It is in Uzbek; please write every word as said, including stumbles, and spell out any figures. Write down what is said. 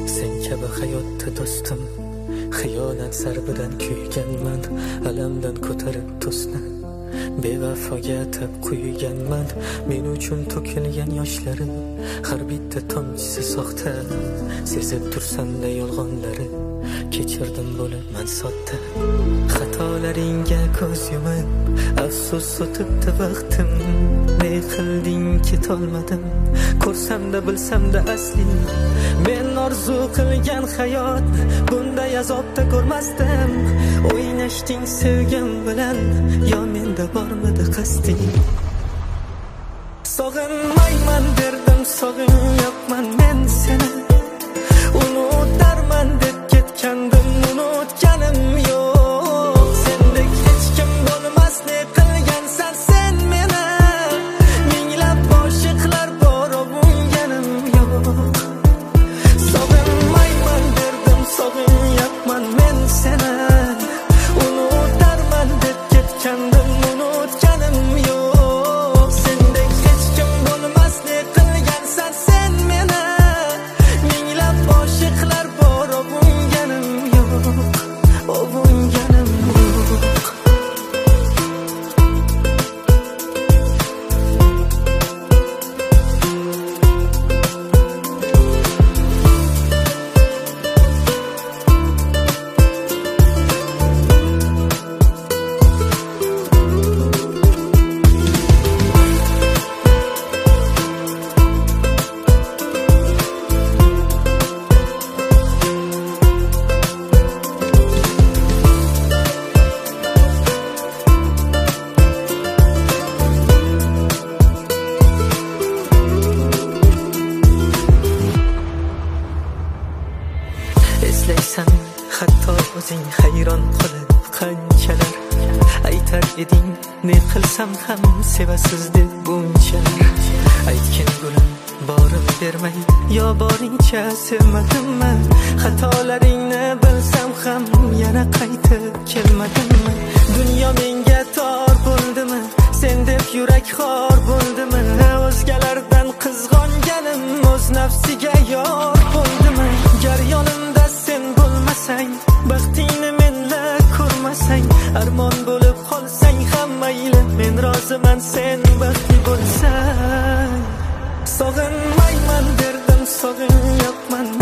sen kabi hayotda do'stim, xiyonat zarbidan kuyganman, alamdan ko'tarib to'sni bevafoga atab quyganman. Men uchun to'kilgan yoshlarim har bitta tomchisi soxta, sezib tursanda yolg'onlari kechirdim bo'laman sodda. Xatolaringga ko'z yumib afsus o'tibdi vaqtim, ne qilding ketolmadim, ko'rsamda bilsamda asli men orzu qilgan hayot bunday azobda ko'rmasdim. O'ynashding sevgim bilan, yo menda bormidi qasding? Sog'inmayman derdim, sog'inyapman men seni, unutarman deb ketgandim, unutganim yo'q. Sendek hech kim bo'lmas, ne qilgansan sen meni, minglab oshiqlar bor, o'yganim yo'q. Sog'inmayman derdim, sog'inyapman men seni, unutarman deb ketgandim, unutganim yo'q. Sendek hech kim bo'lmas, ne qilgansan sen meni, minglab oshiqlar bor, o'yganim yo'q, o'yganim yo'q. Eslaysan hatto o'zing hayron qolib qanchalar aytar eding, ne qilsam ham sevasiz deb bunchalar. Aytgin gulim borim bermay, yo boringcha sevmadimmi? Xatolaringni bilsam ham yana qaytib kelmadimmi? Dunyo menga tor bo'ldimi, sen deb yurak xor bo'ldimi? O'zgalardan qizg'onganim o'z nafsiga yor bo'ldimi? Gar yonimda sen bo'lmasang, baxtingni menla ko'rmasang, armon bo'lib qolsang ham mayli, men roziman sen baxtli bo'lsang. Sog'inmayman derdim, sog'inyapman